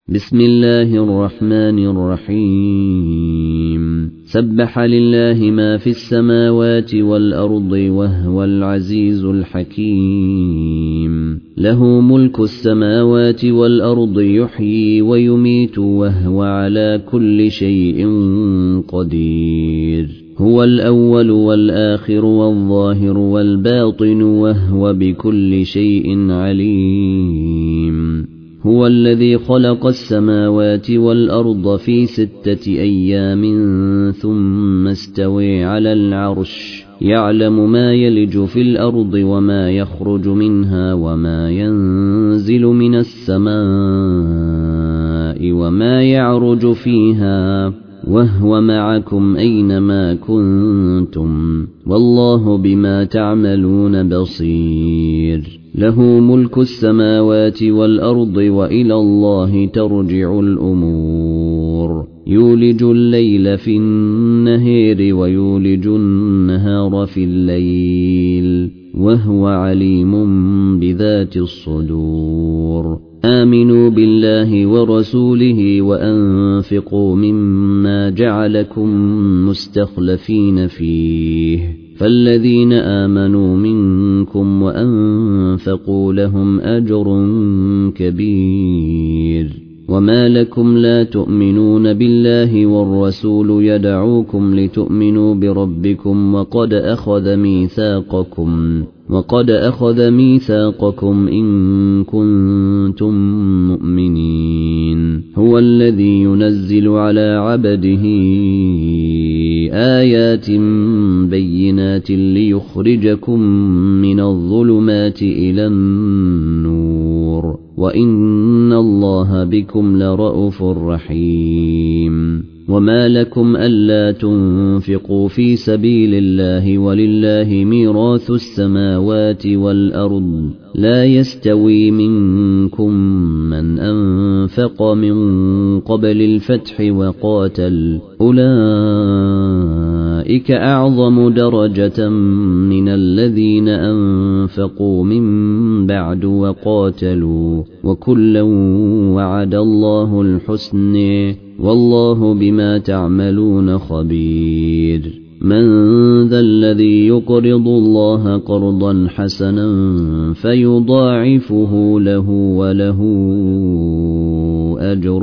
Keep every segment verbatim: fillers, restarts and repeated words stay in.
بسم الله الرحمن الرحيم سبح لله ما في السماوات والأرض وهو العزيز الحكيم له ملك السماوات والأرض يحيي ويميت وهو على كل شيء قدير هو الأول والآخر والظاهر والباطن وهو بكل شيء عليم هو الذي خلق السماوات والأرض في ستة أيام ثم استوى على العرش يعلم ما يلج في الأرض وما يخرج منها وما ينزل من السماء وما يعرج فيها وهو معكم أينما كنتم والله بما تعملون بصير له ملك السماوات والأرض وإلى الله ترجع الأمور يولج الليل في النهار ويولج النهار في الليل وهو عليم بذات الصدور آمنوا بالله ورسوله وأنفقوا مما جعلكم مستخلفين فيه فالذين آمنوا منكم وأنفقوا لهم أجر كبير وما لكم لا تؤمنون بالله والرسول يدعوكم لتؤمنوا بربكم وقد أخذ ميثاقكم وقد أخذ ميثاقكم إن كنتم مؤمنين هو الذي ينزل على عبده آيات بينات ليخرجكم من الظلمات إلى النور وإن الله بكم لرءوف رحيم وما لكم ألا تنفقوا في سبيل الله ولله ميراث السماوات والأرض لا يستوي منكم من أنفق من قبل الفتح وقاتل أولئك أعظم درجة من الذين أنفقوا من بعد وقاتلوا وكلا وعد الله الحسن والله بما تعملون خبير من ذا الذي يقرض الله قرضا حسنا فيضاعفه له وله أجر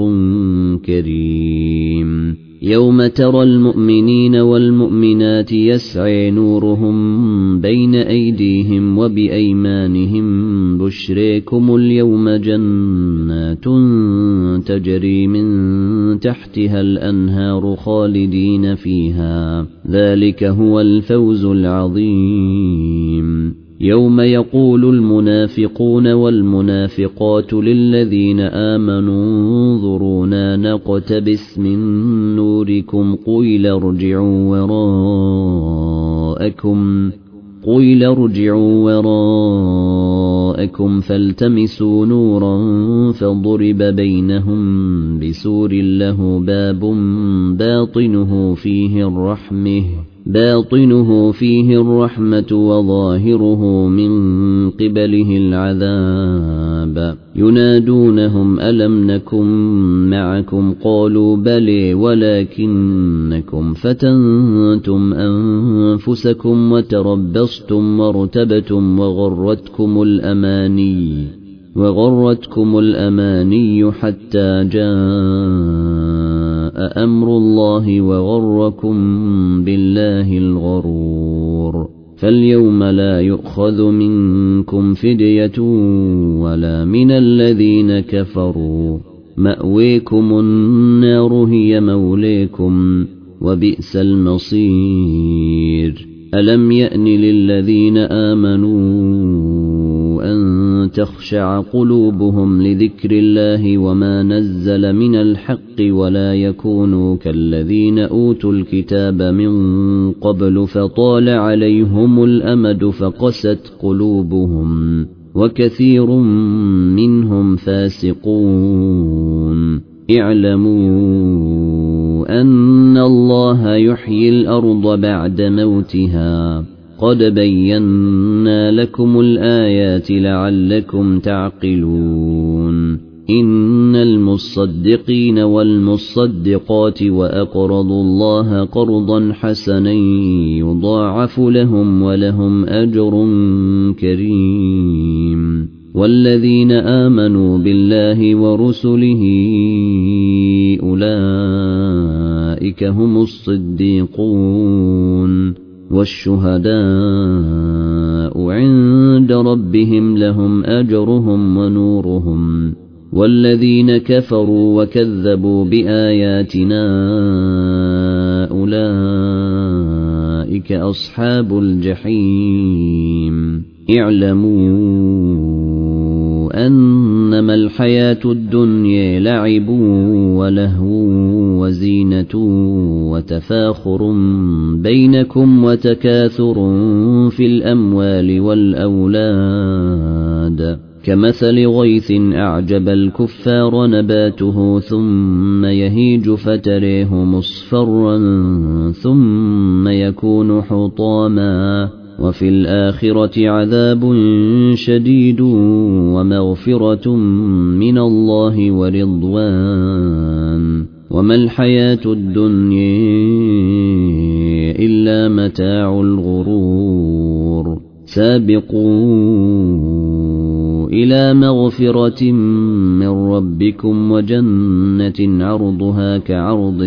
كريم يوم ترى المؤمنين والمؤمنات يسعى نورهم بين أيديهم وبأيمانهم بشريكم اليوم جنات تجري من تحتها الأنهار خالدين فيها ذلك هو الفوز العظيم يوم يقول المنافقون والمنافقات للذين آمنوا انظرونا نقتبس من نوركم قيل ارجعوا وراءكم قيل ارجعوا وراءكم فالتمسوا نورا فضرب بينهم بسور له باب باطنه فيه الرحمة باطنه فيه الرحمة وظاهره من قبله العذاب ينادونهم ألم نكن معكم قالوا بلى ولكنكم فتنتم أنفسكم وتربصتم وارتبتم وغرتكم الأماني وغرتكم الأماني حتى جاء أمر الله وغركم بالله الغرور فاليوم لا يؤخذ منكم فدية ولا من الذين كفروا مأويكم النار هي موليكم وبئس المصير ألم يأن للذين آمنوا أن تخشع قلوبهم لذكر الله وما نزل من الحق ولا يكونوا كالذين أوتوا الكتاب من قبل فطال عليهم الأمد فقست قلوبهم وكثير منهم فاسقون اعلموا أن الله يحيي الأرض بعد موتها قد بينا لكم الآيات لعلكم تعقلون إن المصدقين والمصدقات وأقرضوا الله قرضا حسنا يضاعف لهم ولهم أجر كريم والذين آمنوا بالله ورسله أولئك هم الصديقون والشهداء عند ربهم لهم أجرهم ونورهم والذين كفروا وكذبوا بآياتنا أولئك أصحاب الجحيم اعلموا أنما الحياة الدنيا لعب ولهو وزينة وتفاخر بينكم وتكاثر في الأموال والأولاد كمثل غيث أعجب الكفار نباته ثم يهيج فتريه مصفرا ثم يكون حطاما وفي الآخرة عذاب شديد ومغفرة من الله ورضوان وما الحياة الدنيا إلا متاع الغرور سابقوا إلى مغفرة من ربكم وجنة عرضها كعرض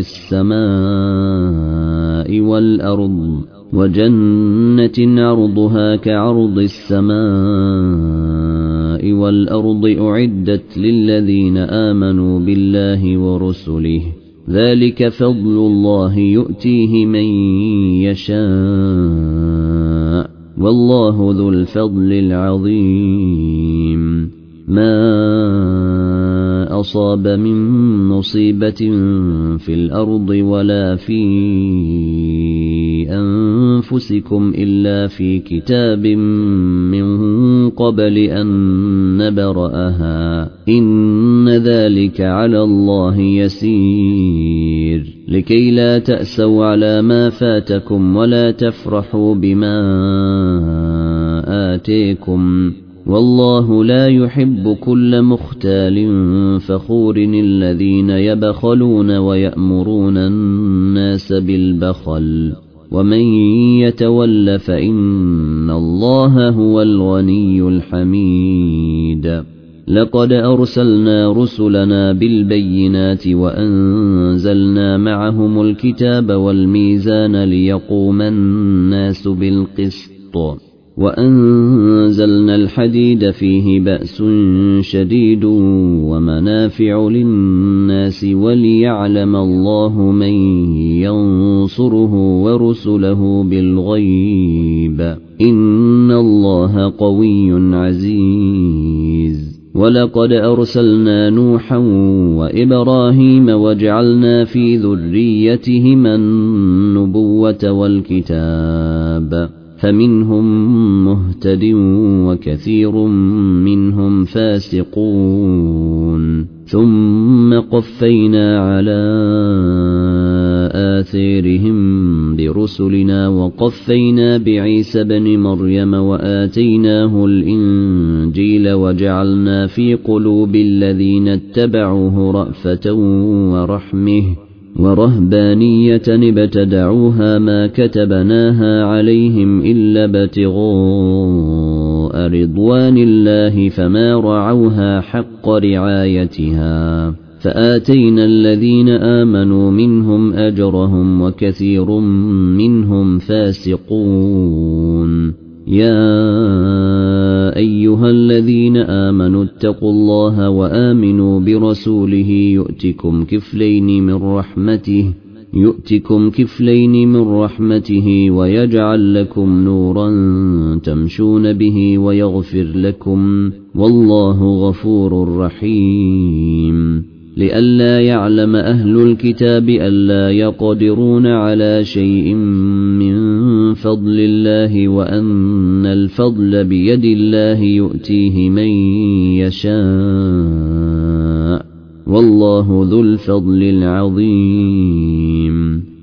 السماء والأرض وجنة عرضها كعرض السماء والأرض أعدت للذين آمنوا بالله ورسله ذلك فضل الله يؤتيه من يشاء والله ذو الفضل العظيم ما أصاب من مصيبة في الأرض ولا في أنفسكم إلا في كتاب من قبل أن نبرأها إن ذلك على الله يسير لكي لا تأسوا على ما فاتكم ولا تفرحوا بما آتيكم والله لا يحب كل مختال فخور الذين يبخلون ويأمرون الناس بالبخل ومن يتول فإن الله هو الغني الحميد لقد أرسلنا رسلنا بالبينات وأنزلنا معهم الكتاب والميزان ليقوم الناس بالقسط وأنزلنا الحديد فيه بأس شديد ومنافع للناس وليعلم الله من ينصره ورسله بالغيب إن الله قوي عزيز ولقد أرسلنا نوحا وإبراهيم وجعلنا في ذريتهما النبوة والكتاب فمنهم مهتد وكثير منهم فاسقون ثم قفينا على آثارهم برسلنا وقفينا بعيسى بن مريم وآتيناه الإنجيل وجعلنا في قلوب الذين اتبعوه رأفة ورحمة ورهبانية ابتدعوها ما كتبناها عليهم إلا ابتغاء رضوان الله فما رعوها حق رعايتها فآتينا الذين آمنوا منهم أجرهم وكثير منهم فاسقون يا أيها الذين آمنوا اتقوا الله وآمنوا برسوله يؤتكم كفلين من رحمته يؤتكم كفلين من رحمته ويجعل لكم نورا تمشون به ويغفر لكم والله غفور رحيم لئلا يعلم أهل الكتاب ألا يقدرون على شيء من فضل الله وأن الفضل بيد الله يؤتيه من يشاء والله ذو الفضل العظيم